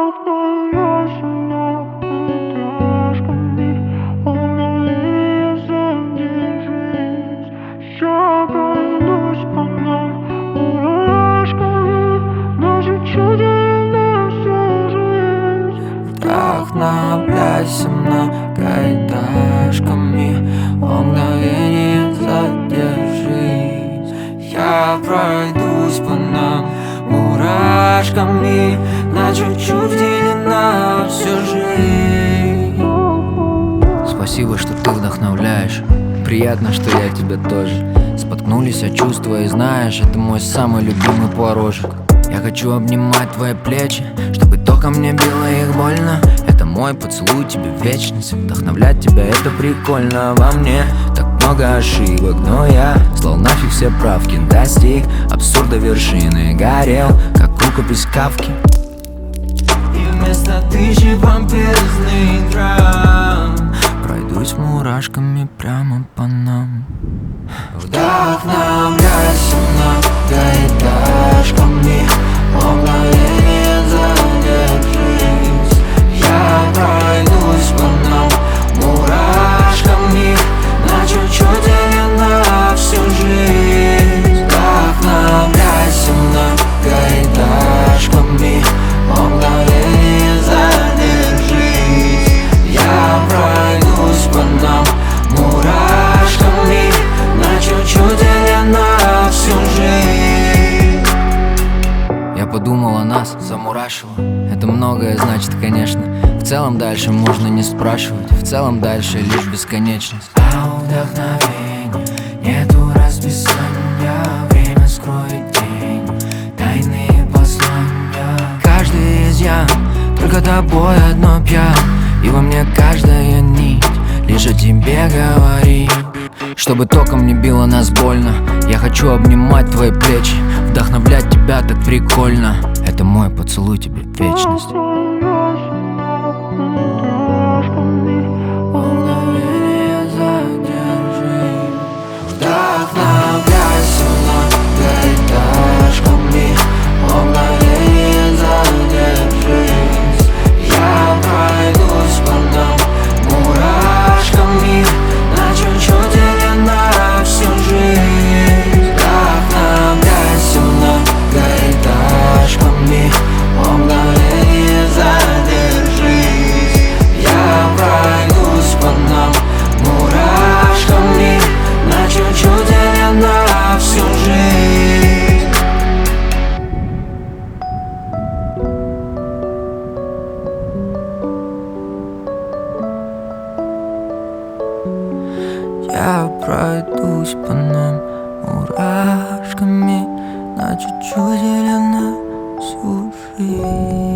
Вдохновляйся многоэтажками, о мгновение задержись. Я пройдусь по нам мурашками, на чуть-чуть вделена всю жизнь. Спасибо, что ты вдохновляешь. Приятно, что я тебя тоже. Споткнулись о чувства, и знаешь, это мой самый любимый порожек. Я хочу обнимать твои плечи, чтобы током мне било их больно. Это мой поцелуй тебе в вечность. Вдохновлять тебя — это прикольно. Во мне так много ошибок, но я слал нафиг все правки. Достиг абсурда вершины, горел, как рукопись Кафки. И вместо тысячи помпезных драм пройдусь мурашками прямо по нам. Вдохновляйся многоэтажками, о мгновение задержись. Я пройдусь по нам мурашками, на чуть-чуть или на всю жизнь. Вдохновляйся многоэтажками, о мгновение задержись. Я пройдусь по нам мурашками, на чуть-чуть или на всю жизнь. Я подумал о нас, замурашило. Это многое значит, конечно. В целом дальше можно не спрашивать. В целом дальше лишь бесконечность. А у вдохновения нету расписания. Время скроет день, тайные послания. Каждый изъян только тобой одно пьян. И во мне каждая нить лишь о тебе говорит. Чтобы током не било нас больно, я хочу обнимать твои плечи. Вдохновлять тебя так прикольно. Это мой поцелуй тебе в вечность. Вдохновляйся многоэтажками, о мгновение задержись. Я пройдусь по нам мурашками, на чуть-чуть или на всю жизнь. Вдохновляйся многоэтажками, о мгновение задержись. Я пройдусь по нам мурашками, на чуть-чуть или на всю жизнь. Я пройдусь по нам мурашками, на чуть-чуть или на всю жизнь.